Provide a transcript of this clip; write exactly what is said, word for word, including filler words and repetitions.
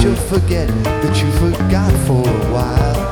you'll forget that you forgot for a while.